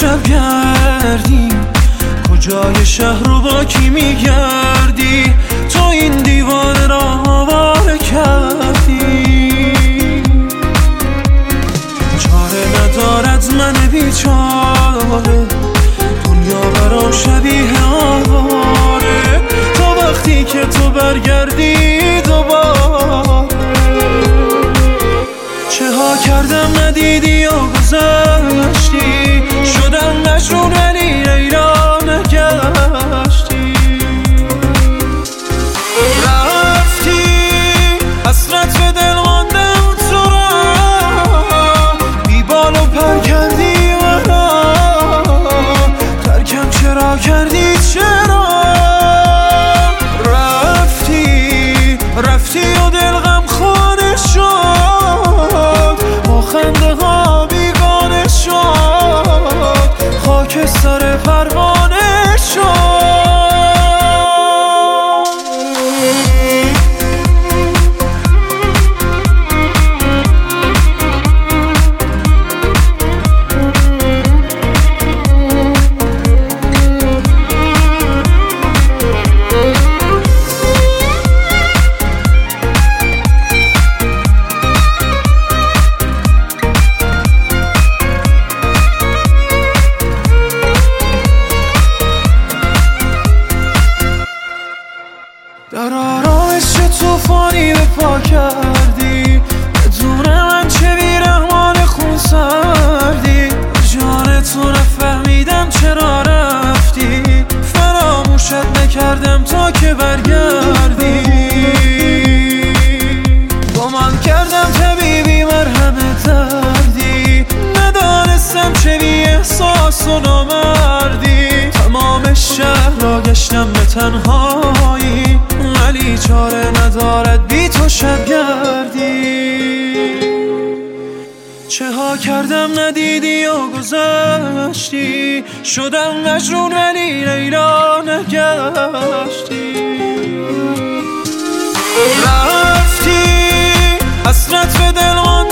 شب گردی، کجای شهر رو با کی میگردی؟ تو این دیوانه را آواره کردی. چاره ندارد من بیچاره، دنیا برام شبیه آواره. تا وقتی که تو برگردی دوباره، چه ها کردم ندیدی و گذشتی، شدم مجنون ولی لیلا نگشتی. رفتی حسرت به دل ماندم تو را، بی بال و پر کردی مرا، ترکم چرا کردی چرا؟ رفتی و دل غم خانه شد، با خنده ها بیگانه شد، خاک سر پروانه شد. در آرامش چه توفانی به پا کردی، بدون من چه بیرحمان خون سردی. جان تو نفهمیدم چرا رفتی، فراموشت نکردم تا که برگردی. گمان کردم طبیبی مرهم دردی، ندانستم چه بی احساس و نامردی. تمام شهر را گشتم به تنهایی، ولی چاره ندارد بی تو شب گردی. چه ها کردم ندیدی و گذشتی، شدم مجنون ولی لیلا نگشتی. رفتی حسرت به دل